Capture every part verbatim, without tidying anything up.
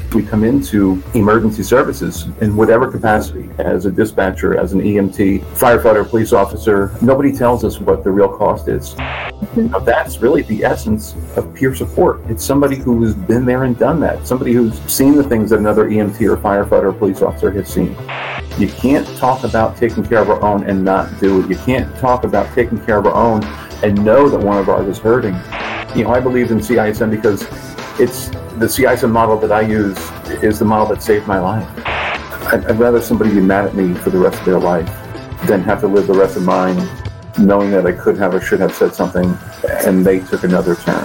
We come into emergency services in whatever capacity, as a dispatcher, as an E M T, firefighter, police officer. Nobody tells us what the real cost is. Now, that's really the essence of peer support. It's somebody who's been there and done that. Somebody who's seen the things that another E M T or firefighter or police officer has seen. You can't talk about taking care of our own and not do it. You can't talk about taking care of our own and know that one of ours is hurting. You know, I believe in C I S M because it's the C I S M model that I use is the model that saved my life. I'd, I'd rather somebody be mad at me for the rest of their life than have to live the rest of mine knowing that I could have or should have said something and they took another turn.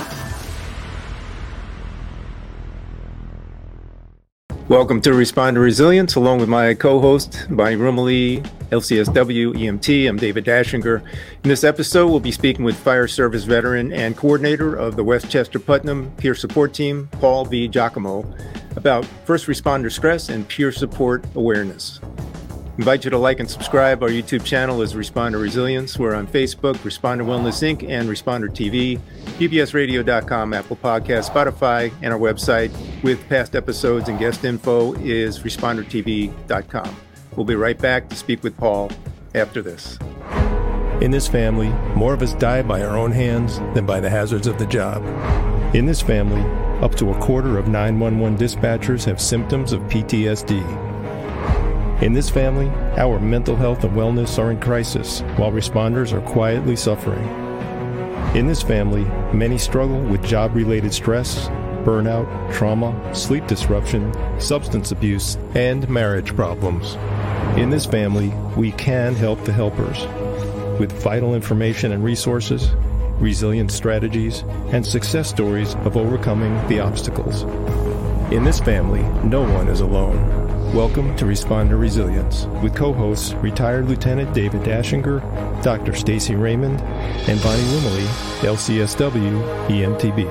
Welcome to Responder Resilience, along with my co-host, Bonnie Rumely, L C S W, E M T. I'm David Dashinger. In this episode, we'll be speaking with fire service veteran and coordinator of the Westchester Putnam Peer Support Team, Paul V. Giacomo, about first responder stress and peer support awareness. I invite you to like and subscribe. Our YouTube channel is Responder Resilience. We're on Facebook, Responder Wellness Incorporated, and Responder T V, P B S radio dot com, Apple Podcasts, Spotify, and our website with past episodes and guest info is responder T V dot com. We'll be right back to speak with Paul after this. In this family, more of us die by our own hands than by the hazards of the job. In this family, up to a quarter of nine one one dispatchers have symptoms of P T S D. In this family, our mental health and wellness are in crisis, while responders are quietly suffering. In this family, many struggle with job-related stress, burnout, trauma, sleep disruption, substance abuse, and marriage problems. In this family, we can help the helpers with vital information and resources, resilient strategies, and success stories of overcoming the obstacles. In this family, no one is alone. Welcome to Responder Resilience with co-hosts retired Lieutenant David Dashinger, Doctor Stacy Raymond, and Bonnie Rumely, L C S W, E M T B.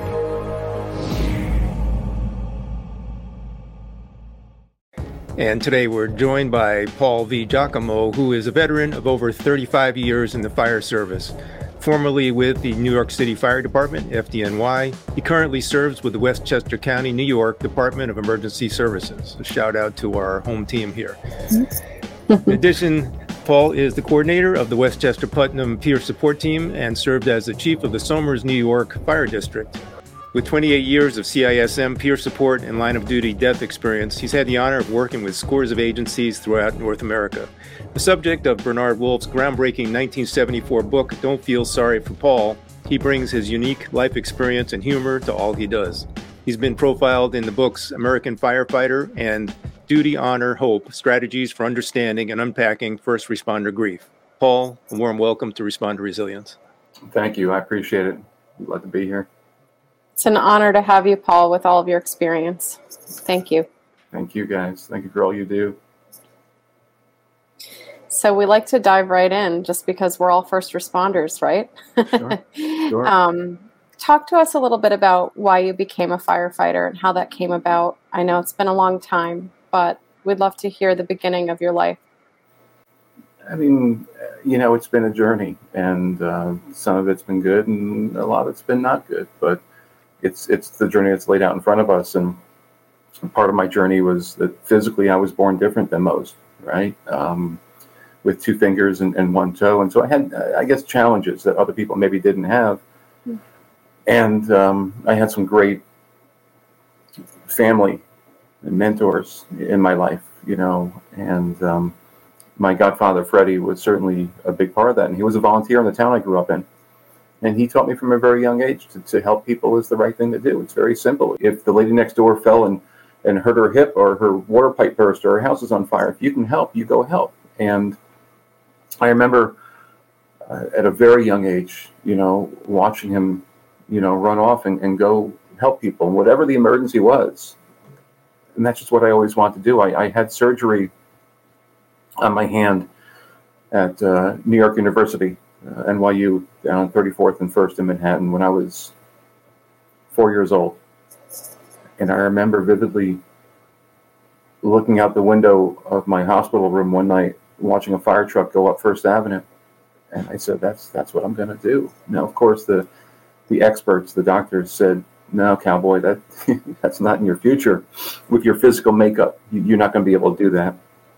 And today we're joined by Paul V. Giacomo, who is a veteran of over thirty-five years in the fire service. Formerly with the New York City Fire Department, F D N Y, he currently serves with the Westchester County, New York Department of Emergency Services. A shout out to our home team here. In addition, Paul is the coordinator of the Westchester Putnam Peer Support Team and served as the chief of the Somers, New York Fire District. With twenty-eight years of C I S M peer support and line of duty death experience, he's had the honor of working with scores of agencies throughout North America. The subject of Bernard Wolf's groundbreaking nineteen seventy-four book, Don't Feel Sorry for Paul, he brings his unique life experience and humor to all he does. He's been profiled in the books American Firefighter and Duty, Honor, Hope, Strategies for Understanding and Unpacking First Responder Grief. Paul, a warm welcome to Responder Resilience. Thank you. I appreciate it. I'd love to be here. It's an honor to have you, Paul, with all of your experience. Thank you. Thank you, guys. Thank you for all you do. So we like to dive right in just because we're all first responders, right? Sure. Sure. um, talk to us a little bit about why you became a firefighter and how that came about. I know it's been a long time, but we'd love to hear the beginning of your life. I mean, you know, it's been a journey, and uh, some of it's been good and a lot of it's been not good, but It's it's the journey that's laid out in front of us, and part of my journey was that physically I was born different than most, right? Um, with two fingers and, and one toe, and so I had, I guess, challenges that other people maybe didn't have, mm. and um, I had some great family and mentors in my life, you know, and um, my godfather Freddie was certainly a big part of that, and he was a volunteer in the town I grew up in. And he taught me from a very young age to, to help people is the right thing to do. It's very simple. If the lady next door fell and, and hurt her hip or her water pipe burst or her house is on fire, if you can help, you go help. And I remember uh, at a very young age, you know, watching him, you know, run off and, and go help people, whatever the emergency was. And that's just what I always wanted to do. I, I had surgery on my hand at uh, New York University. Uh, N Y U down on thirty-fourth and First in Manhattan when I was four years old. And I remember vividly looking out the window of my hospital room one night, watching a fire truck go up First Avenue. And I said, that's that's what I'm going to do. Now, of course, the the experts, the doctors said, no, cowboy, that that's not in your future. With your physical makeup, you're not going to be able to do that.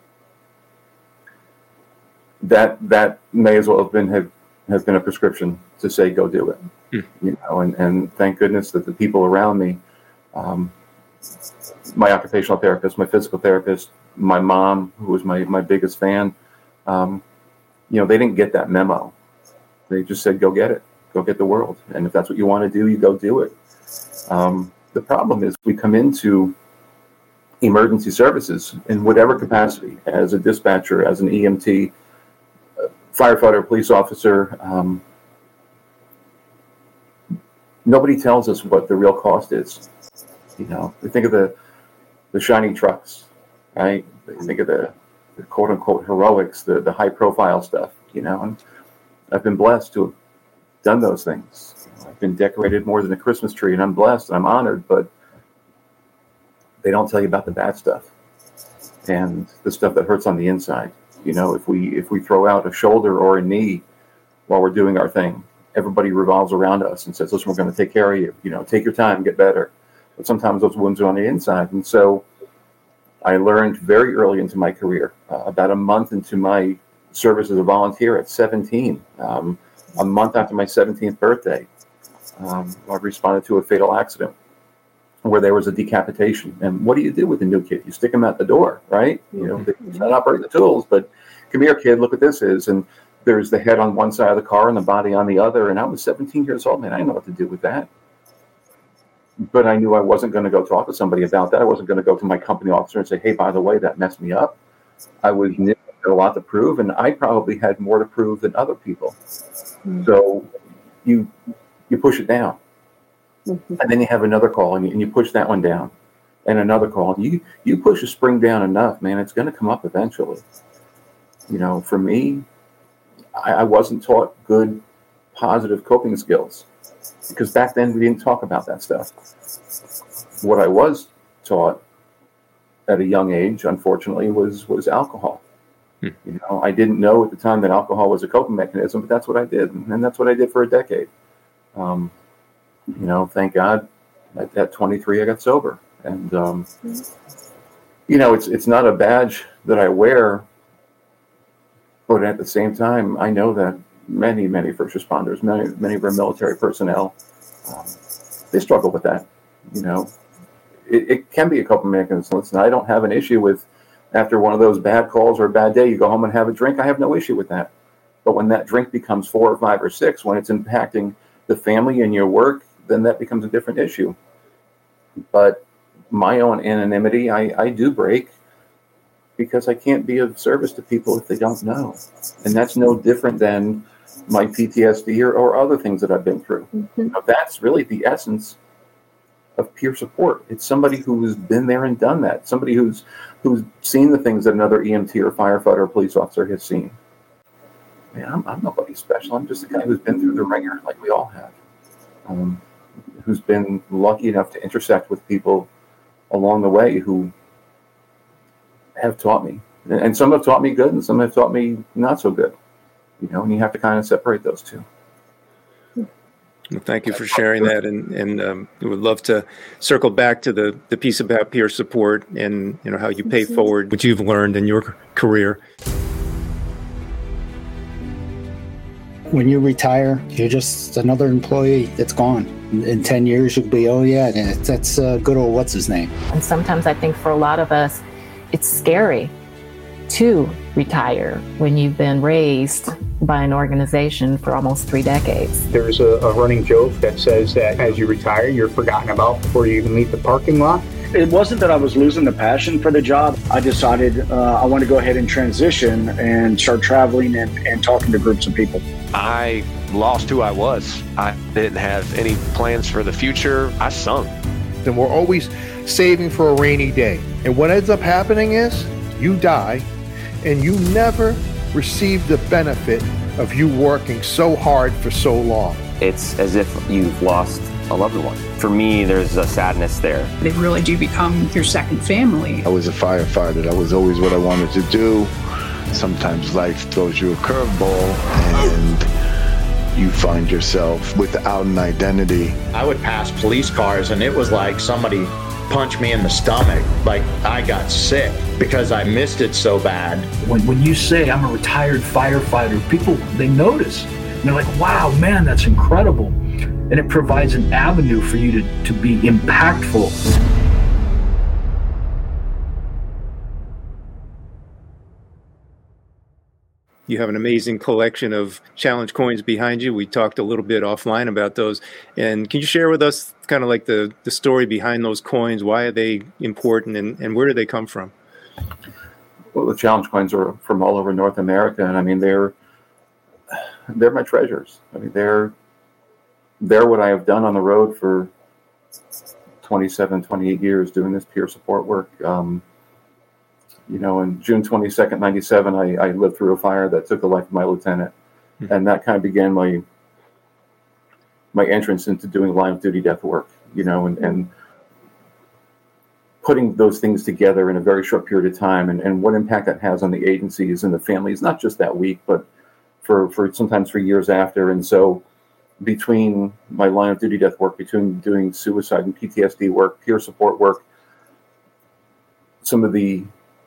That that may as well have been have, have been a prescription to say go do it. Mm. You know, and, and thank goodness that the people around me, um, my occupational therapist, my physical therapist, my mom, who was my, my biggest fan, um, you know, they didn't get that memo. They just said, go get it, go get the world. And if that's what you want to do, you go do it. Um, the problem is we come into emergency services in whatever capacity, as a dispatcher, as an E M T, firefighter, police officer. Um, nobody tells us what the real cost is. You know, we think of the the shiny trucks, right? They think of the, the quote unquote heroics, the, the high profile stuff, you know, and I've been blessed to have done those things. I've been decorated more than a Christmas tree, and I'm blessed and I'm honored, but they don't tell you about the bad stuff and the stuff that hurts on the inside. You know, if we if we throw out a shoulder or a knee while we're doing our thing, everybody revolves around us and says, listen, we're going to take care of you. You know, take your time, get better. But sometimes those wounds are on the inside. And so I learned very early into my career, uh, about a month into my service as a volunteer at seventeen, um, a month after my seventeenth birthday, um, I responded to a fatal accident where there was a decapitation. And what do you do with a new kid? You stick them at the door, right? You know, they not operate the tools, but come here, kid, look what this is. And there's the head on one side of the car and the body on the other. And I was seventeen years old, man. I didn't know what to do with that. But I knew I wasn't going to go talk to somebody about that. I wasn't going to go to my company officer and say, hey, by the way, that messed me up. I was new, had a lot to prove, and I probably had more to prove than other people. Mm-hmm. So you you push it down. Mm-hmm. And then you have another call, and you, and you push that one down, and another call. You you push a spring down enough, man, it's going to come up eventually. You know, for me, I, I wasn't taught good, positive coping skills because back then we didn't talk about that stuff. What I was taught at a young age, unfortunately, was was alcohol. Hmm. You know, I didn't know at the time that alcohol was a coping mechanism, but that's what I did, and that's what I did for a decade. Um, You know, thank God at, at twenty-three I got sober. And, um, you know, it's it's not a badge that I wear, but at the same time, I know that many, many first responders, many, many of our military personnel, um, they struggle with that. You know, it, it can be a coping mechanism. Listen, I don't have an issue with after one of those bad calls or a bad day, you go home and have a drink. I have no issue with that. But when that drink becomes four or five or six, when it's impacting the family and your work, then that becomes a different issue. But my own anonymity, I, I do break because I can't be of service to people if they don't know. And that's no different than my P T S D or, or other things that I've been through. Mm-hmm. You know, that's really the essence of peer support. It's somebody who's been there and done that. Somebody who's who's seen the things that another E M T or firefighter or police officer has seen. Man, I'm, I'm nobody special. I'm just a guy who's been through the ringer like we all have. Um, who's been lucky enough to intersect with people along the way who have taught me. And some have taught me good and some have taught me not so good. You know, and you have to kind of separate those two. Well, thank you for sharing that. And, and um, we would love to circle back to the, the piece about peer support and, you know, how you pay forward what you've learned in your career. When you retire, you're just another employee that's gone. In ten years, you'll be, oh, yeah, that's uh, good old what's his name. And sometimes I think for a lot of us, it's scary to retire when you've been raised by an organization for almost three decades. There's a, a running joke that says that as you retire, you're forgotten about before you even leave the parking lot. It wasn't that I was losing the passion for the job. I decided uh, I want to go ahead and transition and start traveling and, and talking to groups of people. I lost who I was. I didn't have any plans for the future. I sunk. And we're always saving for a rainy day. And what ends up happening is you die and you never receive the benefit of you working so hard for so long. It's as if you've lost a loved one. For me, there's a sadness there. They really do become your second family. I was a firefighter. That was always what I wanted to do. Sometimes life throws you a curveball and you find yourself without an identity. I would pass police cars and it was like somebody punched me in the stomach. Like I got sick because I missed it so bad. When, when you say I'm a retired firefighter, people, they notice. And they're like, wow, man, that's incredible. And it provides an avenue for you to, to be impactful. You have an amazing collection of challenge coins behind you. We talked a little bit offline about those. And can you share with us kind of like the, the story behind those coins? Why are they important and, and where do they come from? Well, the challenge coins are from all over North America. And I mean, they're, they're my treasures. I mean, they're, they're what I have done on the road for twenty-seven, twenty-eight years doing this peer support work. Um, You know, on June twenty-second, ninety-seven, I, I lived through a fire that took the life of my lieutenant. Mm-hmm. And that kind of began my my entrance into doing line of duty death work, you know, and, and putting those things together in a very short period of time and, and what impact that has on the agencies and the families, not just that week, but for, for sometimes for years after. And so between my line of duty death work, between doing suicide and P T S D work, peer support work, some of the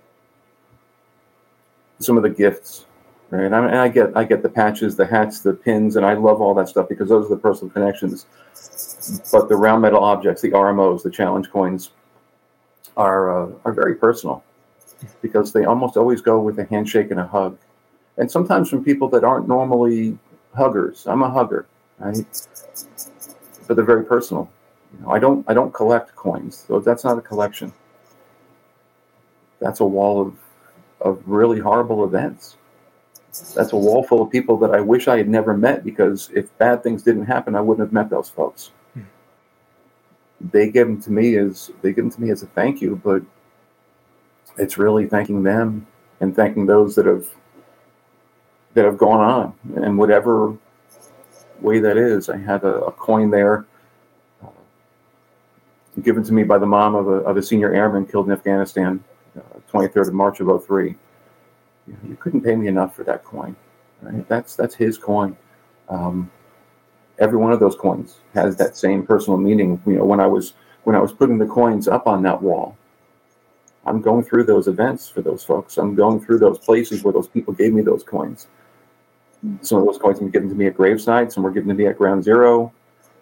some of the gifts, right? And I, and I get I get the patches, the hats, the pins, and I love all that stuff because those are the personal connections. But the round metal objects, the R M Os, the challenge coins, are uh, are very personal because they almost always go with a handshake and a hug, and sometimes from people that aren't normally huggers. I'm a hugger, right? But they're very personal. You know, I don't I don't collect coins, so that's not a collection. That's a wall of of really horrible events. That's a wall full of people that I wish I had never met because if bad things didn't happen, I wouldn't have met those folks. Hmm. They give them to me as they give them to me as a thank you, but it's really thanking them and thanking those that have that have gone on, and whatever way that is. I have a, a coin there uh, given to me by the mom of a of a senior airman killed in Afghanistan. Uh, twenty-third of March of oh three. You know, you couldn't pay me enough for that coin, right? That's that's his coin. Um, every one of those coins has that same personal meaning. You know, when I was when I was putting the coins up on that wall, I'm going through those events for those folks. I'm going through those places where those people gave me those coins. Some of those coins were given to me at graveside. Some were given to me at ground zero.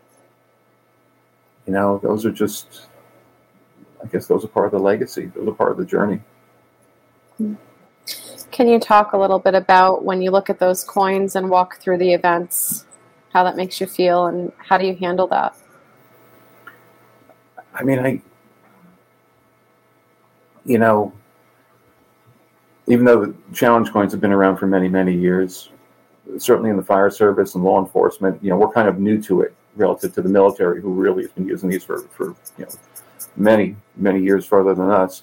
You know, those are just. I guess those are part of the legacy. Those are part of the journey. Can you talk a little bit about when you look at those coins and walk through the events, how that makes you feel and how do you handle that? I mean, I, you know, even though the challenge coins have been around for many, many years, certainly in the fire service and law enforcement, you know, we're kind of new to it relative to the military who really has been using these for, for you know, many, many years further than us.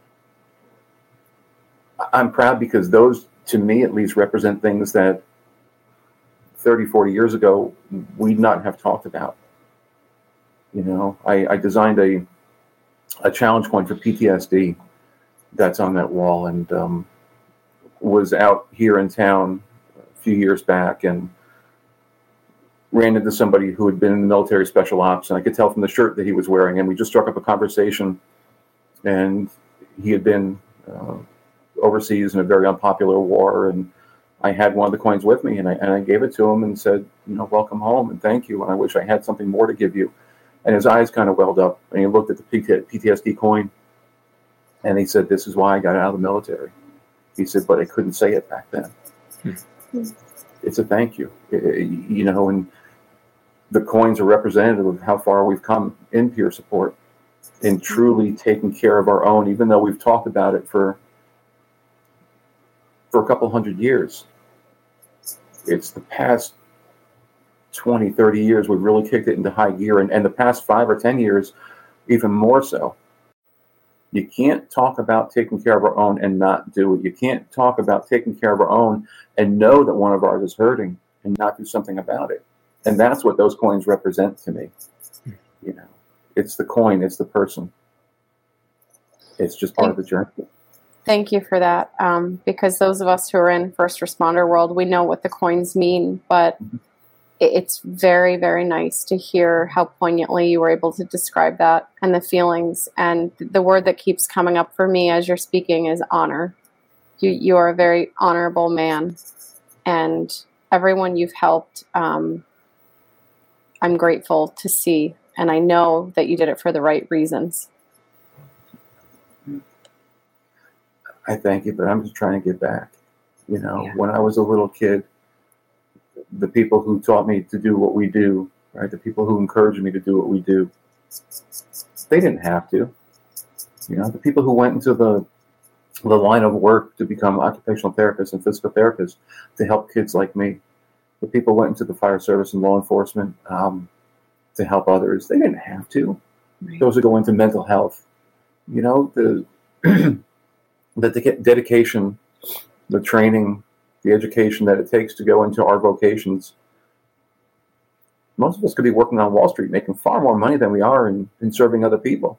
I'm proud because those, to me at least, represent things that thirty, forty years ago we'd not have talked about. You know, I, I designed a a challenge coin for P T S D that's on that wall and um, was out here in town a few years back and ran into somebody who had been in the military special ops, and I could tell from the shirt that he was wearing, and we just struck up a conversation, and he had been uh, overseas in a very unpopular war, and I had one of the coins with me, and I, and I gave it to him and said, you know, welcome home, and thank you, and I wish I had something more to give you. And his eyes kind of welled up, and he looked at the P T S D coin, and he said, this is why I got out of the military. He said, but I couldn't say it back then. Hmm. It's a thank you, it, you know, and the coins are representative of how far we've come in peer support, in truly taking care of our own, even though we've talked about it for for a couple hundred years. It's the past twenty, thirty years we've really kicked it into high gear, and, and the past five or ten years, even more so. You can't talk about taking care of our own and not do it. You can't talk about taking care of our own and know that one of ours is hurting and not do something about it. And that's what those coins represent to me. You know, it's the coin, it's the person. It's just part of the journey. Thank you for that. Um, because those of us who are in first responder world, we know what the coins mean, but it's very, very nice to hear how poignantly you were able to describe that and the feelings. And the word that keeps coming up for me as you're speaking is honor. You, you are a very honorable man, and everyone you've helped, um, I'm grateful to see. And I know that you did it for the right reasons. I thank you, but I'm just trying to get back. You know, Yeah. when I was a little kid, the people who taught me to do what we do, right? The people who encouraged me to do what we do, they didn't have to. You know, the people who went into the the line of work to become occupational therapists and physical therapists to help kids like me, the people who went into the fire service and law enforcement um, to help others, they didn't have to. Right. Those who go into mental health, you know, the the de- dedication, the training, the education that it takes to go into our vocations. Most of us could be working on Wall Street, making far more money than we are in, in serving other people.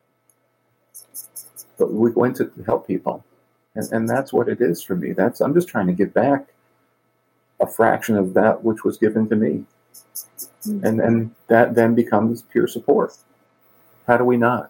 But we go into to help people. And, and that's what it is for me. That's I'm just trying to give back a fraction of that which was given to me. And, and that then becomes peer support. How do we not?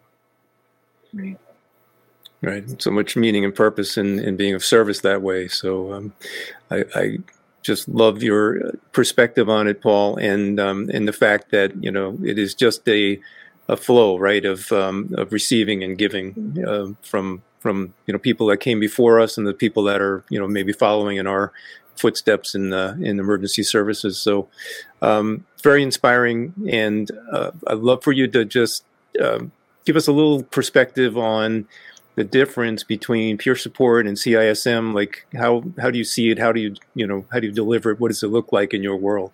Right. Right. So much meaning and purpose in, in being of service that way. So um, I, I just love your perspective on it, Paul, and um, and the fact that, you know, it is just a a flow, right, of um, of receiving and giving uh, from from you know people that came before us and the people that are, you know, maybe following in our footsteps in the in emergency services. So um, very inspiring, and uh, I'd love for you to just uh, give us a little perspective on the difference between peer support and C I S M. Like how how do you see it? How do you you know how do you deliver it? What does it look like in your world?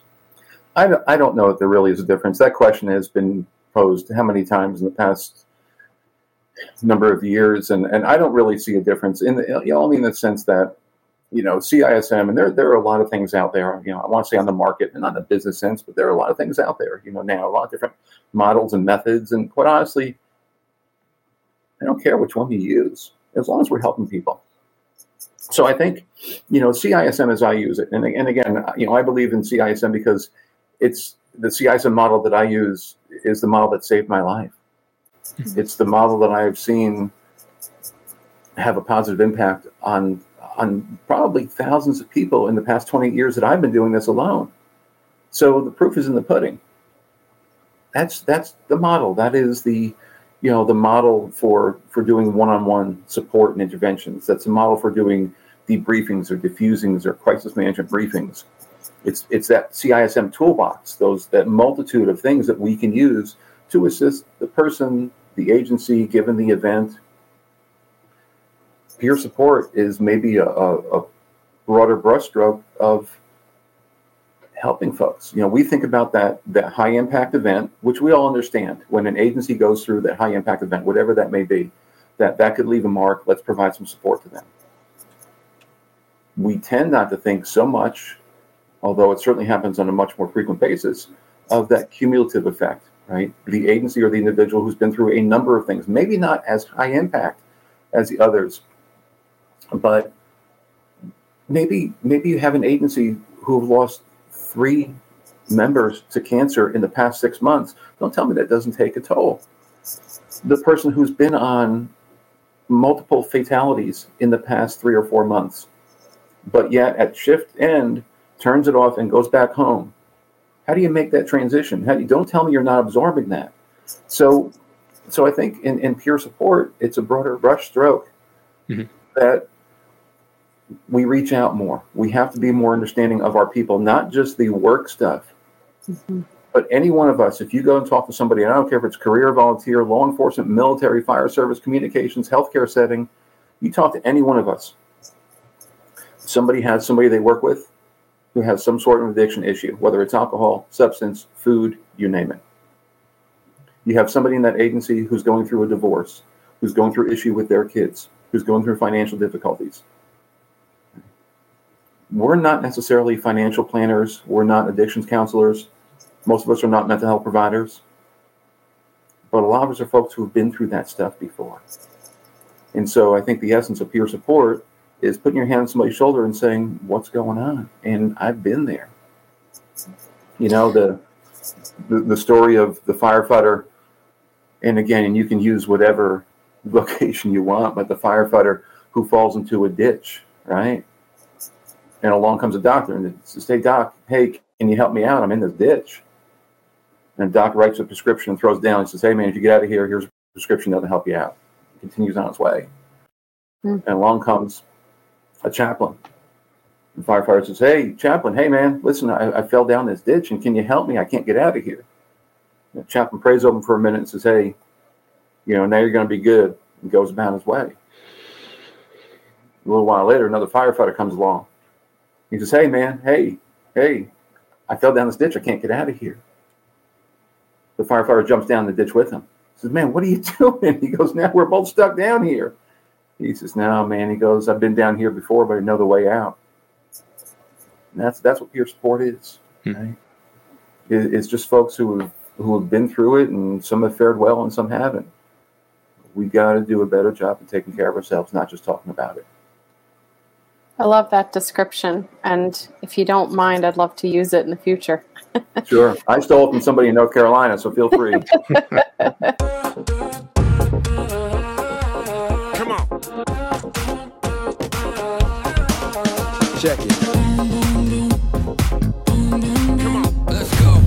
I don't, I don't know if there really is a difference. That question has been posed how many times in the past number of years, and, and I don't really see a difference in the, you know, only in the sense that, you know, C I S M, and there there are a lot of things out there, you know, I want to say on the market and not in the business sense, but there are a lot of things out there, you know, now, a lot of different models and methods, and quite honestly, I don't care which one you use, as long as we're helping people. So I think, you know, C I S M as I use it, and, and again, you know, I believe in C I S M because it's the C I S M model that I use is the model that saved my life. Mm-hmm. It's the model that I have seen have a positive impact on on probably thousands of people in the past twenty years that I've been doing this alone. So the proof is in the pudding. That's that's the model. That is the you know, the model for, for doing one-on-one support and interventions. That's a model for doing debriefings or diffusings or crisis management briefings. It's it's that C I S M toolbox, those that multitude of things that we can use to assist the person, the agency, given the event. Peer support is maybe a, a, a broader brushstroke of helping folks. You know, we think about that that high impact event, which we all understand. When an agency goes through that high impact event, whatever that may be, that that could leave a mark. Let's provide some support to them. We tend not to think so much, although it certainly happens on a much more frequent basis, of that cumulative effect, right? The agency or the individual who's been through a number of things, maybe not as high impact as the others, but maybe maybe you have an agency who have lost three members to cancer in the past six months. Don't tell me that doesn't take a toll. The person who's been on multiple fatalities in the past three or four months, but yet at shift end, turns it off and goes back home. How do you make that transition? How do you, don't tell me you're not absorbing that. So so I think in, in peer support, it's a broader brush stroke mm-hmm. that we reach out more. We have to be more understanding of our people, not just the work stuff, mm-hmm. but any one of us, if you go and talk to somebody, and I don't care if it's career, volunteer, law enforcement, military, fire service, communications, healthcare setting, you talk to any one of us. Somebody has somebody they work with who has some sort of addiction issue, whether it's alcohol, substance, food, you name it. You have somebody in that agency who's going through a divorce, who's going through issue with their kids, who's going through financial difficulties. We're not necessarily financial planners. We're not addictions counselors. Most of us are not mental health providers. But a lot of us are folks who have been through that stuff before. And so I think the essence of peer support is putting your hand on somebody's shoulder and saying, what's going on? And I've been there. You know, the, the the story of the firefighter, and again, you can use whatever location you want, but the firefighter who falls into a ditch, right? And along comes a doctor and says, hey, doc, hey, can you help me out? I'm in this ditch. And the doctor writes a prescription and throws it down and says, hey, man, if you get out of here, here's a prescription that'll help you out. He continues on his way. Mm-hmm. And along comes a chaplain. The firefighter says, hey, chaplain, hey, man, listen, I, I fell down this ditch, and can you help me? I can't get out of here. The chaplain prays over him for a minute and says, hey, you know, now you're going to be good, and goes about his way. A little while later, another firefighter comes along. He says, hey, man, hey, hey, I fell down this ditch. I can't get out of here. The firefighter jumps down the ditch with him. He says, man, what are you doing? He goes, now we're both stuck down here. He says, no, man. He goes, I've been down here before, but I know the way out. And that's that's what peer support is. Hmm. Right? It, it's just folks who have, who have been through it, and some have fared well and some haven't. We've got to do a better job of taking care of ourselves, not just talking about it. I love that description, and if you don't mind, I'd love to use it in the future. Sure. I stole it from somebody in North Carolina, so feel free. Come on. Check it. Come on, let's go.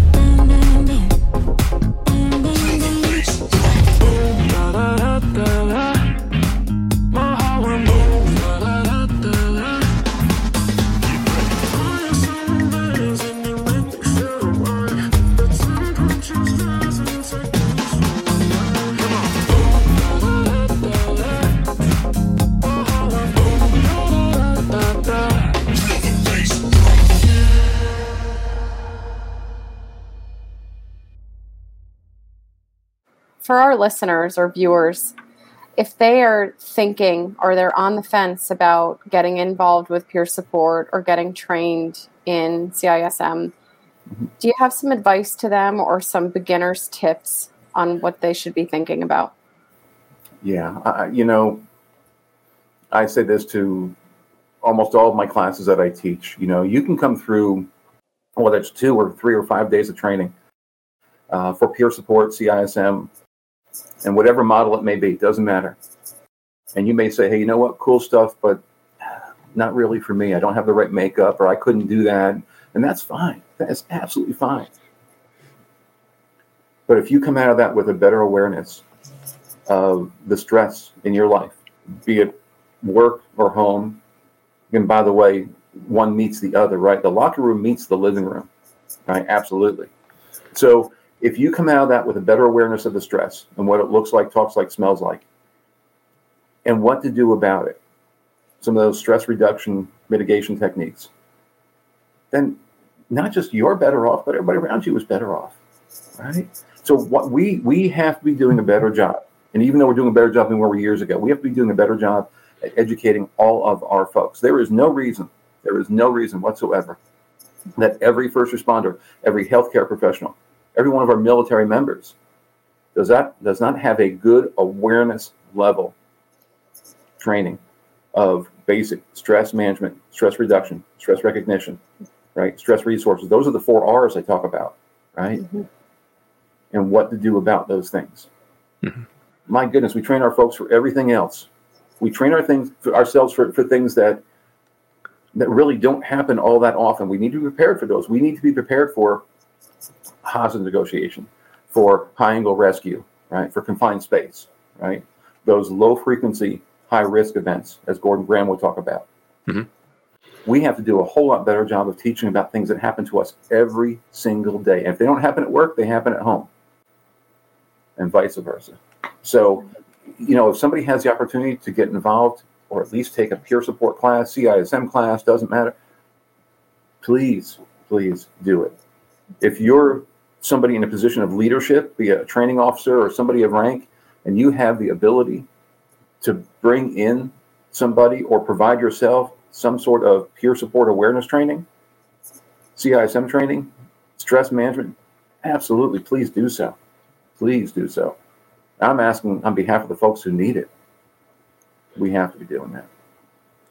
For our listeners or viewers, if they are thinking or they're on the fence about getting involved with peer support or getting trained in C I S M, do you have some advice to them or some beginner's tips on what they should be thinking about? Yeah, I, you know, I say this to almost all of my classes that I teach. You know, you can come through, whether it's two or three or five days of training uh, for peer support, C I S M, and whatever model it may be, doesn't matter. And you may say, hey, you know what, cool stuff, but not really for me. I don't have the right makeup, or I couldn't do that. And that's fine. That's absolutely fine. But if you come out of that with a better awareness of the stress in your life, be it work or home, and by the way, one meets the other, right? The locker room meets the living room, right? Absolutely. So if you come out of that with a better awareness of the stress and what it looks like, talks like, smells like, and what to do about it, some of those stress reduction mitigation techniques, then not just you're better off, but everybody around you is better off, right? So what we we have to be doing a better job. And even though we're doing a better job than we were years ago, we have to be doing a better job at educating all of our folks. There is no reason, there is no reason whatsoever that every first responder, every healthcare professional, every one of our military members does that does not have a good awareness level training of basic stress management, stress reduction, stress recognition, right? Stress resources. Those are the four R's I talk about, right? Mm-hmm. And what to do about those things. Mm-hmm. My goodness, we train our folks for everything else. We train our things for ourselves for, for things that that really don't happen all that often. We need to be prepared for those. We need to be prepared for hostage negotiation, for high angle rescue, right? For confined space, right? Those low frequency, high risk events, as Gordon Graham would talk about. Mm-hmm. We have to do a whole lot better job of teaching about things that happen to us every single day. And if they don't happen at work, they happen at home, and vice versa. So, you know, if somebody has the opportunity to get involved or at least take a peer support class, C I S M class, doesn't matter, please, please do it. If you're somebody in a position of leadership, be it a training officer or somebody of rank, and you have the ability to bring in somebody or provide yourself some sort of peer support awareness training, C I S M training, stress management, absolutely, please do so. Please do so. I'm asking on behalf of the folks who need it. We have to be doing that.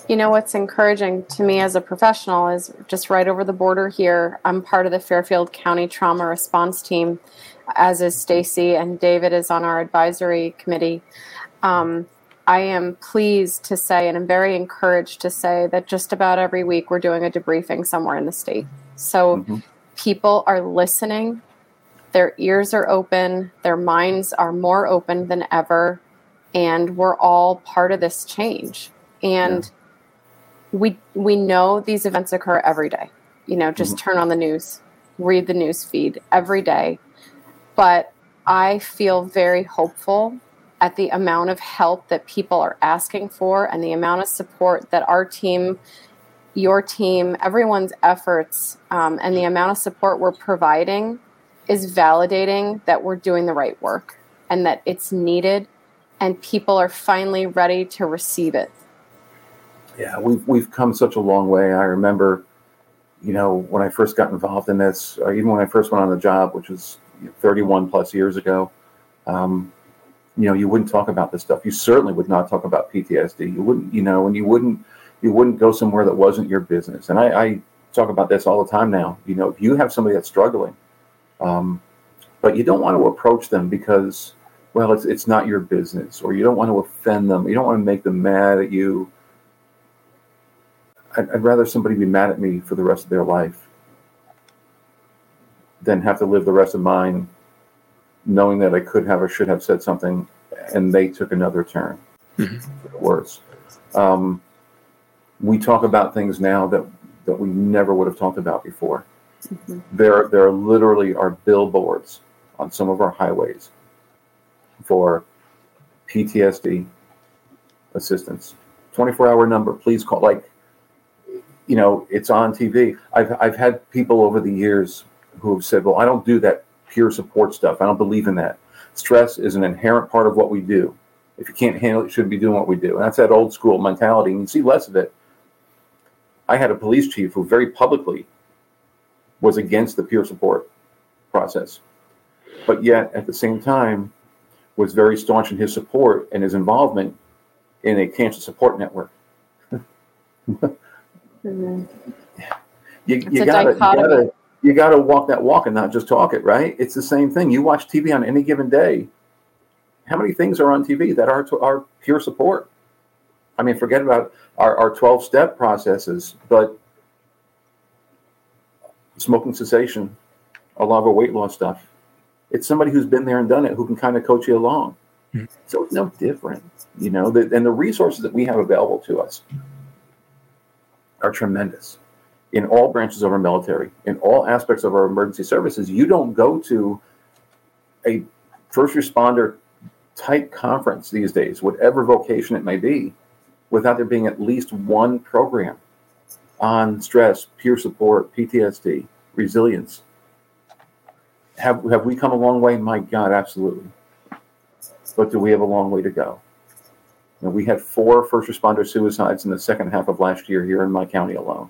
You know, what's encouraging to me as a professional is just right over the border here, I'm part of the Fairfield County Trauma Response Team, as is Stacy, and David is on our advisory committee. Um, I am pleased to say, and I'm very encouraged to say, that just about every week we're doing a debriefing somewhere in the state. So mm-hmm. people are listening, their ears are open, their minds are more open than ever, and we're all part of this change. And yeah. we we know these events occur every day. You know, just mm-hmm. turn on the news, read the news feed every day. But I feel very hopeful at the amount of help that people are asking for and the amount of support that our team, your team, everyone's efforts, um, and the amount of support we're providing is validating that we're doing the right work and that it's needed and people are finally ready to receive it. Yeah, we've, we've come such a long way. I remember, you know, when I first got involved in this, or even when I first went on the job, which was thirty-one plus years ago, um, you know, you wouldn't talk about this stuff. You certainly would not talk about P T S D. You wouldn't, you know, and you wouldn't, you wouldn't go somewhere that wasn't your business. And I, I talk about this all the time now. You know, if you have somebody that's struggling, um, but you don't want to approach them because, well, it's it's not your business, or you don't want to offend them. You don't want to make them mad at you. I'd, I'd rather somebody be mad at me for the rest of their life than have to live the rest of mine knowing that I could have or should have said something and they took another turn mm-hmm. for the worse. Um, we talk about things now that, that we never would have talked about before. Mm-hmm. There, there literally are billboards on some of our highways for P T S D assistance. twenty-four hour number, please call. Like, you know, it's on T V. I've, I've had people over the years who have said, well, I don't do that peer support stuff. I don't believe in that. Stress is an inherent part of what we do. If you can't handle it, you shouldn't be doing what we do. And that's that old school mentality, and you see less of it. I had a police chief who very publicly was against the peer support process, but yet at the same time was very staunch in his support and his involvement in a cancer support network. mm-hmm. You, you gotta, you gotta, you gotta walk that walk and not just talk it, right? It's the same thing. You watch T V on any given day. How many things are on T V that are are peer support? I mean, forget about our, our twelve-step processes, but smoking cessation, a lot of our weight loss stuff. It's somebody who's been there and done it who can kind of coach you along. Mm-hmm. So it's no different, you know, the, and the resources that we have available to us are tremendous in all branches of our military, in all aspects of our emergency services. You don't go to a first responder type conference these days, whatever vocation it may be, without there being at least one program on stress, peer support, P T S D, resilience. Have have we come a long way? My God, absolutely. But do we have a long way to go? You know, we had four first responder suicides in the second half of last year here in my county alone.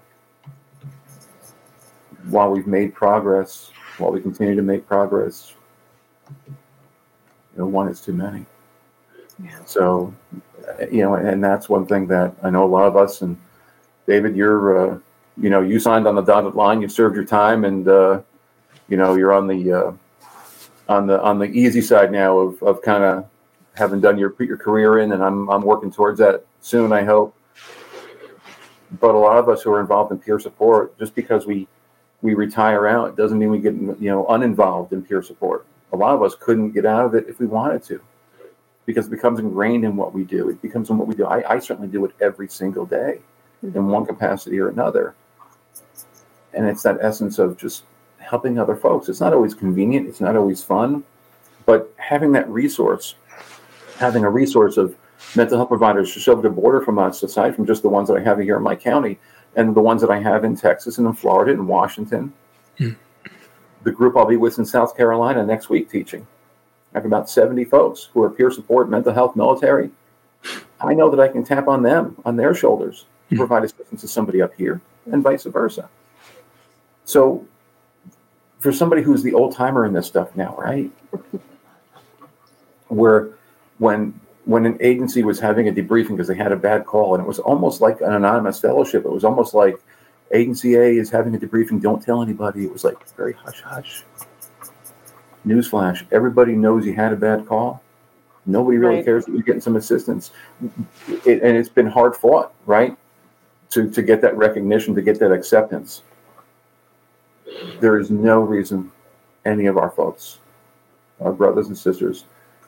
While we've made progress, while we continue to make progress, you know, one is too many. Yeah. So, you know, and that's one thing that I know a lot of us, and David, you're, uh, you know, you signed on the dotted line, you served your time, and, uh, you know, you're on the, uh, on the, on the easy side now of, of kind of having done your, put your career in, and I'm, I'm working towards that soon, I hope. But a lot of us who are involved in peer support, just because we, we retire out, doesn't mean we get, you know, uninvolved in peer support. A lot of us couldn't get out of it if we wanted to, because it becomes ingrained in what we do. It becomes in what we do. I, I certainly do it every single day mm-hmm. in one capacity or another. And it's that essence of just helping other folks. It's not always convenient. It's not always fun, but having that resource, having a resource of mental health providers just over the border from us, aside from just the ones that I have here in my county and the ones that I have in Texas and in Florida and Washington. Mm. The group I'll be with in South Carolina next week teaching. I have about seventy folks who are peer support, mental health, military. I know that I can tap on them, on their shoulders, to mm. provide assistance to somebody up here and vice versa. So for somebody who's the old timer in this stuff now, right? Where when when an agency was having a debriefing because they had a bad call, and it was almost like an anonymous fellowship. It was almost like Agency A is having a debriefing, don't tell anybody. It was like very hush-hush. Newsflash, everybody knows you had a bad call. Nobody really Right. cares that you're getting some assistance. It, and it's been hard fought, right? To, to get that recognition, to get that acceptance. There is no reason any of our folks, our brothers and sisters,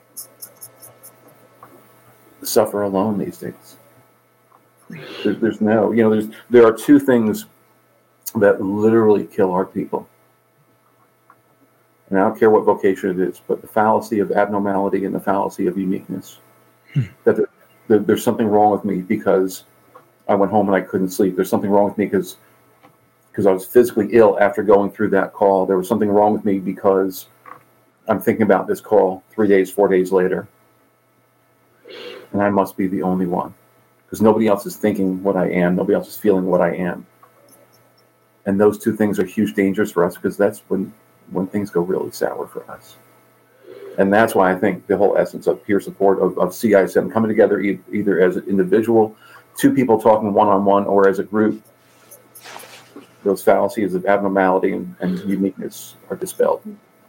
suffer alone these days. There's, there's no, you know, there's there are two things that literally kill our people. And I don't care what vocation it is, but the fallacy of abnormality and the fallacy of uniqueness. Hmm. That there, there, there's something wrong with me because I went home and I couldn't sleep. There's something wrong with me because because I was physically ill after going through that call. There was something wrong with me because I'm thinking about this call three days, four days later. And I must be the only one. Because nobody else is thinking what I am. Nobody else is feeling what I am. And those two things are huge dangers for us because that's when, when things go really sour for us. And that's why I think the whole essence of peer support, of, of C I seven, coming together e- either as an individual, two people talking one-on-one, or as a group, those fallacies of abnormality and, and uniqueness are dispelled.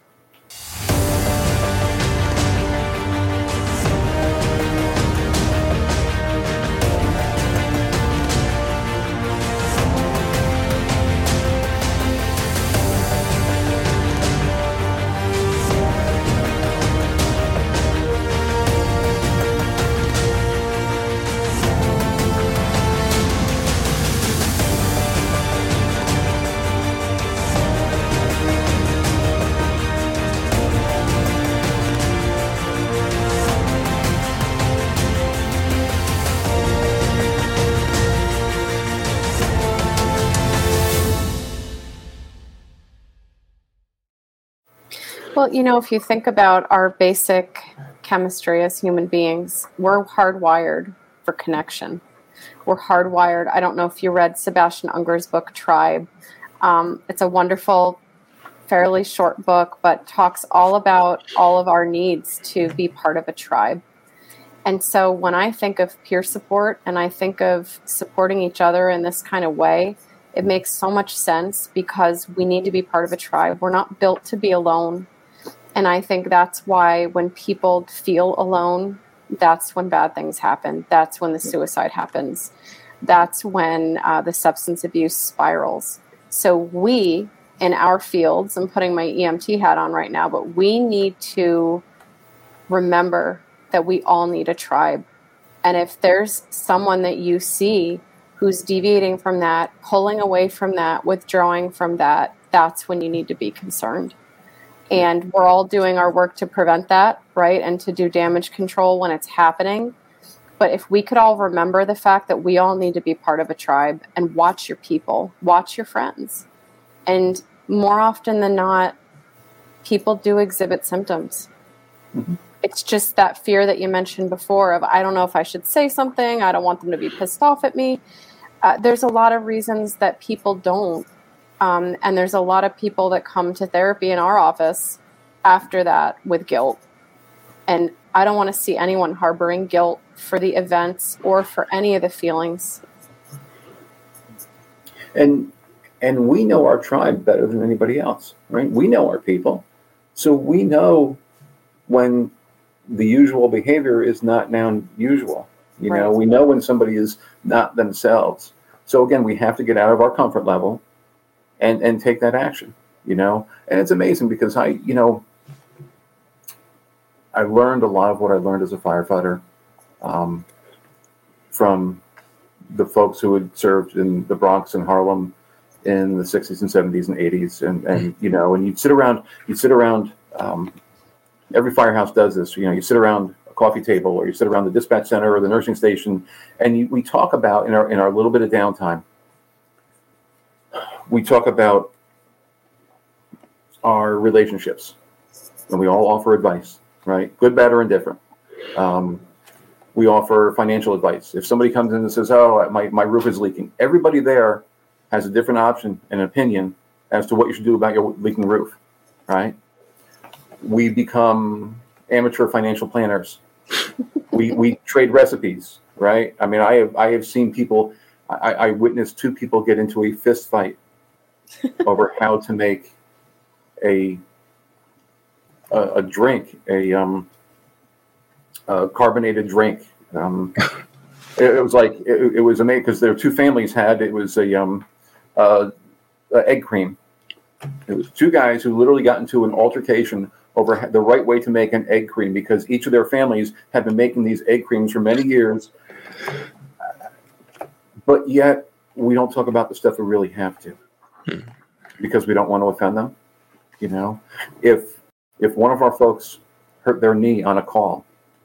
Well, you know, if you think about our basic chemistry as human beings, we're hardwired for connection. We're hardwired. I don't know if you read Sebastian Unger's book, Tribe. Um, it's a wonderful, fairly short book, but talks all about all of our needs to be part of a tribe. And so when I think of peer support and I think of supporting each other in this kind of way, it makes so much sense because we need to be part of a tribe. We're not built to be alone. And I think that's why when people feel alone, that's when bad things happen. That's when the suicide happens. That's when uh, the substance abuse spirals. So we, in our fields, I'm putting my E M T hat on right now, but we need to remember that we all need a tribe. And if there's someone that you see who's deviating from that, pulling away from that, withdrawing from that, that's when you need to be concerned. And we're all doing our work to prevent that, right? And to do damage control when it's happening. But if we could all remember the fact that we all need to be part of a tribe and watch your people, watch your friends. And more often than not, people do exhibit symptoms. Mm-hmm. It's just that fear that you mentioned before of, I don't know if I should say something. I don't want them to be pissed off at me. Uh, there's a lot of reasons that people don't. Um, and there's a lot of people that come to therapy in our office after that with guilt. And I don't want to see anyone harboring guilt for the events or for any of the feelings. And and we know our tribe better than anybody else, right? We know our people. So we know when the usual behavior is not now usual. You know, right. We know when somebody is not themselves. So again, we have to get out of our comfort level and, and take that action, you know? And it's amazing because I, you know, I learned a lot of what I learned as a firefighter um, from the folks who had served in the Bronx and Harlem in the sixties and seventies and eighties. And, and you know, and you'd sit around, you'd sit around, um, every firehouse does this, you know, you sit around a coffee table or you sit around the dispatch center or the nursing station, and you, we talk about in our, in our little bit of downtime, we talk about our relationships, and we all offer advice, right? Good, bad, or indifferent. Um, we offer financial advice. If somebody comes in and says, oh, my, my roof is leaking, everybody there has a different option and opinion as to what you should do about your leaking roof, right? We become amateur financial planners. we we trade recipes, right? I mean, I have I have seen people. I, I witnessed two people get into a fist fight over how to make a a, a drink, a um a carbonated drink. Um, it, it was like it, it was amazing because there were two families had it was a um uh, uh egg cream. It was two guys who literally got into an altercation over the right way to make an egg cream because each of their families had been making these egg creams for many years. But yet we don't talk about the stuff we really have to because we don't want to offend them. You know, if if one of our folks hurt their knee on a call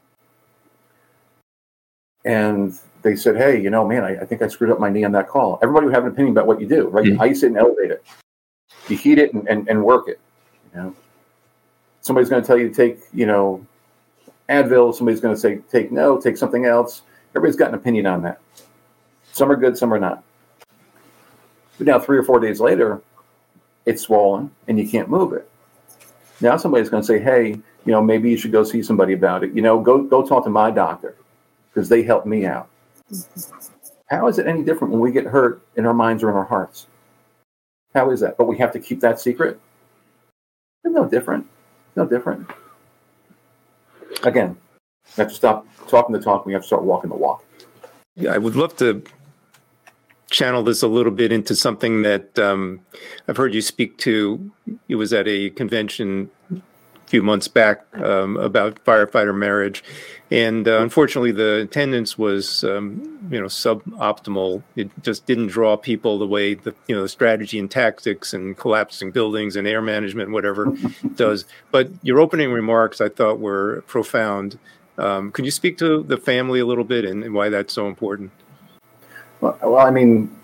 and they said, hey, you know, man, I, I think I screwed up my knee on that call. Everybody would have an opinion about what you do, right? Mm-hmm. You ice it and elevate it. You heat it and, and, and work it, you know. Somebody's going to tell you to take, you know, Advil. Somebody's going to say, take no, take something else. Everybody's got an opinion on that. Some are good, some are not. But now three or four days later, it's swollen and you can't move it. Now somebody's going to say, hey, you know, maybe you should go see somebody about it. You know, go go talk to my doctor because they helped me out. How is it any different when we get hurt in our minds or in our hearts? How is that? But we have to keep that secret? It's no different. It's no different. Again, we have to stop talking the talk. We have to start walking the walk. Yeah, I would love to channel this a little bit into something that um, I've heard you speak to. It was at a convention a few months back um, about firefighter marriage. And uh, unfortunately, the attendance was, um, you know, suboptimal. It just didn't draw people the way the, you know, the strategy and tactics and collapsing buildings and air management, whatever does. But your opening remarks, I thought, were profound. Um, could you speak to the family a little bit and, and why that's so important? Well, well, I mean,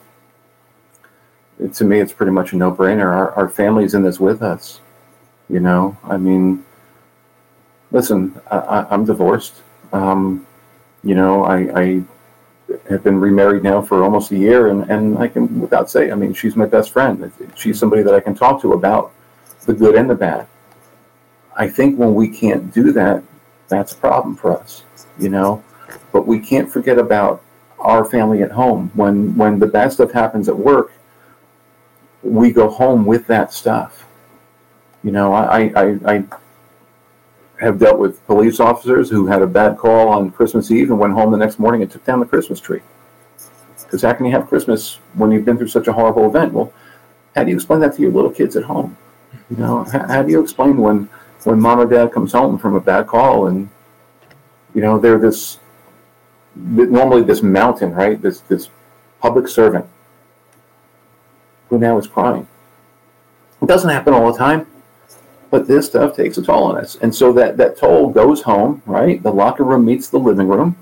it, to me, it's pretty much a no-brainer. Our, our family's in this with us. You know, I mean, listen, I, I'm divorced. Um, you know, I, I have been remarried now for almost a year, and, and I can, without saying, I mean, she's my best friend. She's somebody that I can talk to about the good and the bad. I think when we can't do that, that's a problem for us, you know. But we can't forget about our family at home. When when the bad stuff happens at work, we go home with that stuff. You know, I, I, I have dealt with police officers who had a bad call on Christmas Eve and went home the next morning and took down the Christmas tree. Because how can you have Christmas when you've been through such a horrible event? Well, how do you explain that to your little kids at home? You know, how, how do you explain when, when mom or dad comes home from a bad call and, you know, they're this, normally this mountain, right? This, this public servant who now is crying. It doesn't happen all the time. But this stuff takes a toll on us. And so that, that toll goes home, right? The locker room meets the living room.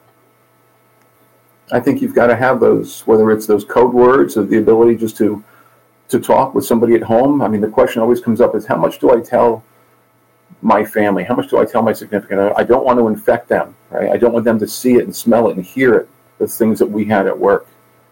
I think you've got to have those, whether it's those code words or the ability just to to talk with somebody at home. I mean, the question always comes up is, how much do I tell my family? How much do I tell my significant other? I don't want to infect them, right? I don't want them to see it and smell it and hear it, the things that we had at work.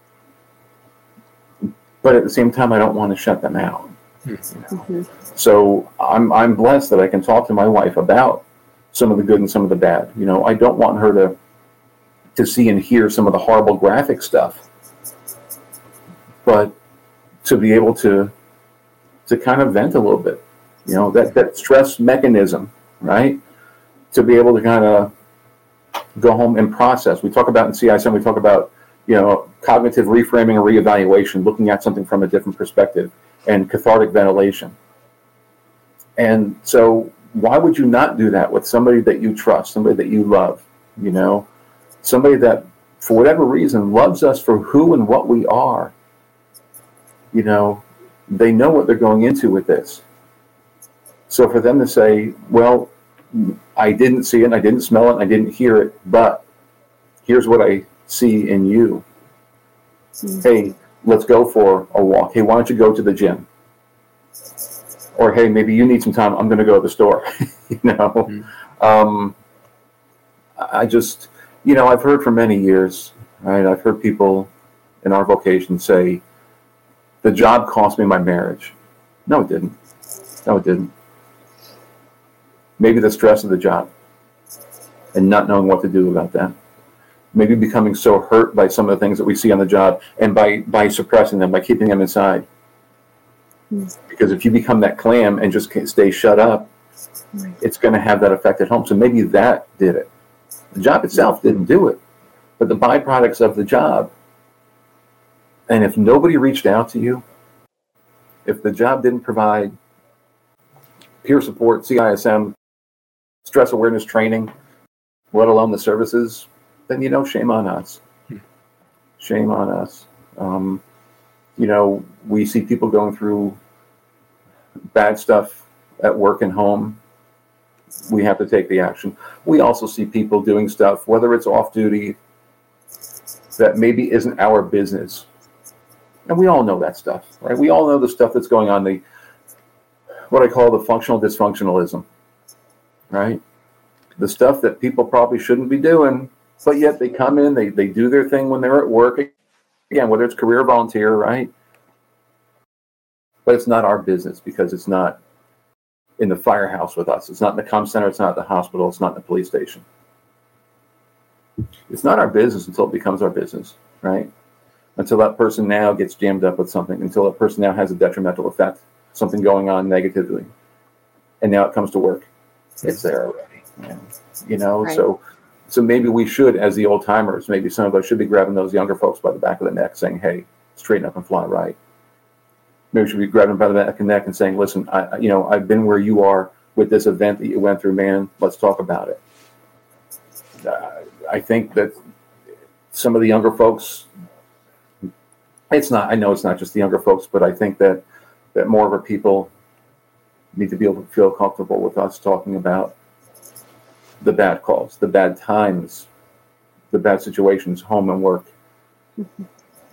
But at the same time, I don't want to shut them out. Mm-hmm. So I'm I'm blessed that I can talk to my wife about some of the good and some of the bad. You know, I don't want her to to see and hear some of the horrible graphic stuff, but to be able to to kind of vent a little bit. You know, that, that stress mechanism, right? To be able to kind of go home and process. We talk about in C I S M, we talk about, you know, cognitive reframing or reevaluation, looking at something from a different perspective, and cathartic ventilation. And so why would you not do that with somebody that you trust, somebody that you love, you know, somebody that for whatever reason loves us for who and what we are? You know, they know what they're going into with this. So for them to say, well, I didn't see it, and I didn't smell it, and I didn't hear it, but here's what I see in you. Mm-hmm. Hey, let's go for a walk. Hey, why don't you go to the gym? Or, hey, maybe you need some time. I'm going to go to the store. you know, mm-hmm. um, I just, you know, I've heard for many years, right? I've heard people in our vocation say, the job cost me my marriage. No, it didn't. No, it didn't. Maybe the stress of the job. and not knowing what to do about that. Maybe becoming so hurt by some of the things that we see on the job, and by, by suppressing them, by keeping them inside. Mm. Because if you become that clam and just stay shut up, right, it's going to have that effect at home. So maybe that did it. The job itself didn't do it, but the byproducts of the job. And if nobody reached out to you, if the job didn't provide peer support, C I S M, stress awareness training, let alone the services, then, you know, shame on us. Shame on us. Um, you know, we see people going through bad stuff at work and home. We have to take the action. We also see people doing stuff, whether it's off duty, that maybe isn't our business. And we all know that stuff, right? We all know the stuff that's going on, the what I call the functional dysfunctionalism, right? The stuff that people probably shouldn't be doing, but yet they come in, they, they do their thing when they're at work. Again, whether it's career or volunteer, right? But it's not our business because it's not in the firehouse with us. It's not in the comm center. It's not at the hospital. It's not in the police station. It's not our business until it becomes our business, right? Until that person now gets jammed up with something, until that person now has a detrimental effect, something going on negatively, and now it comes to work. It's there already, yeah. You know. Right. So, so maybe we should, as the old timers, maybe some of us should be grabbing those younger folks by the back of the neck, saying, "Hey, straighten up and fly right." Maybe we should be grabbing them by the back of the neck and saying, "Listen, I, you know, I've been where you are with this event that you went through, man. Let's talk about it." Uh, I think that some of the younger folks. It's not, I know it's not just the younger folks, but I think that, that more of our people need to be able to feel comfortable with us talking about the bad calls, the bad times, the bad situations, home and work. Mm-hmm.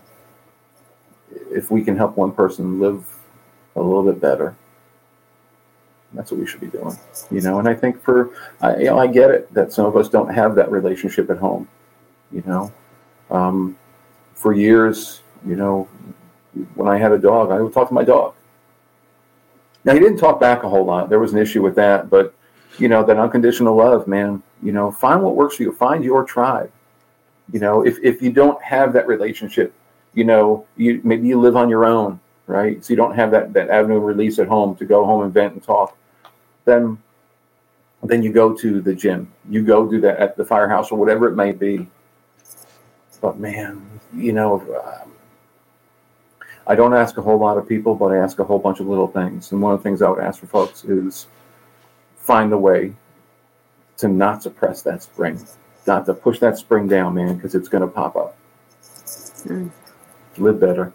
If we can help one person live a little bit better, that's what we should be doing, you know. And I think for, I, you know, I get it that some of us don't have that relationship at home, you know. Um, for years, you know, when I had a dog, I would talk to my dog. Now, he didn't talk back a whole lot. There was an issue with that. But, you know, that unconditional love, man, you know, find what works for you. Find your tribe. You know, if, if you don't have that relationship, you know, you maybe you live on your own, right? So you don't have that, that avenue of release at home to go home and vent and talk. Then, then you go to the gym. You go do that at the firehouse or whatever it may be. But, man, you know, uh, I don't ask a whole lot of people, but I ask a whole bunch of little things. And one of the things I would ask for folks is find a way to not suppress that spring, not to push that spring down, man, because it's going to pop up. Mm. Live better.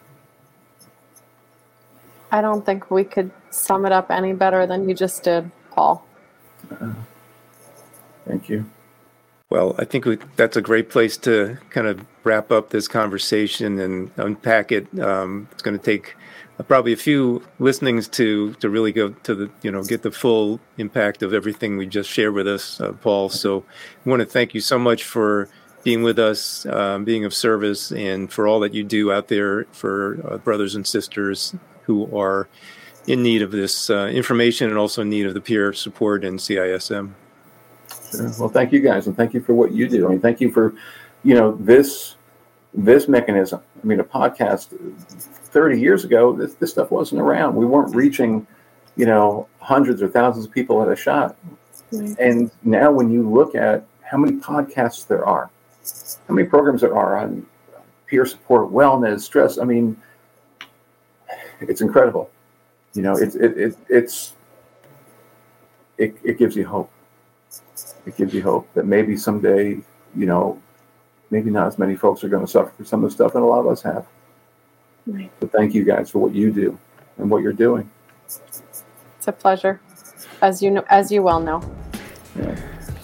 I don't think we could sum it up any better than you just did, Paul. Uh, thank you. Well, I think we, that's a great place to kind of wrap up this conversation and unpack it. Um, it's going to take uh, probably a few listenings to to really go to the, you know, get the full impact of everything we just shared with us, uh, Paul. So I want to thank you so much for being with us, um, being of service, and for all that you do out there for uh, brothers and sisters who are in need of this uh, information and also in need of the peer support and C I S M. Sure. Well, thank you guys, and thank you for what you do. I mean, thank you for, you know, this this mechanism. I mean, a podcast thirty years ago, this this stuff wasn't around. We weren't reaching, you know, hundreds or thousands of people at a shot. Mm-hmm. And now, when you look at how many podcasts there are, how many programs there are on peer support, wellness, stress, I mean, it's incredible. You know, it's it, it it's it it gives you hope. It gives you hope that maybe someday, you know, maybe not as many folks are going to suffer from some of the stuff that a lot of us have. Right. But thank you guys for what you do and what you're doing. It's a pleasure, as you know, as you well know. Yeah.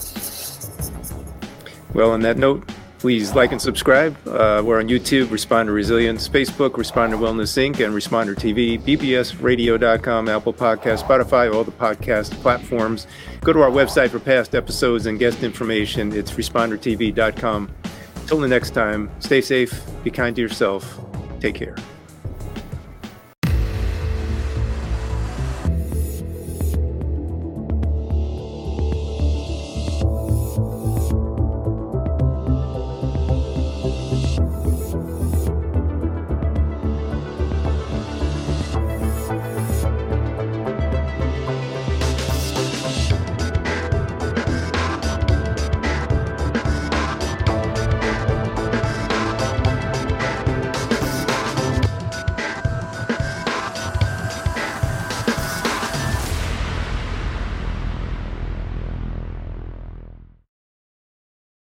Well, on that note, please like and subscribe. Uh, we're on YouTube, Responder Resilience, Facebook, Responder Wellness Incorporated, and Responder T V, B B S radio dot com, Apple Podcasts, Spotify, all the podcast platforms. Go to our website for past episodes and guest information. It's responder T V dot com. Until the next time, stay safe, be kind to yourself, take care.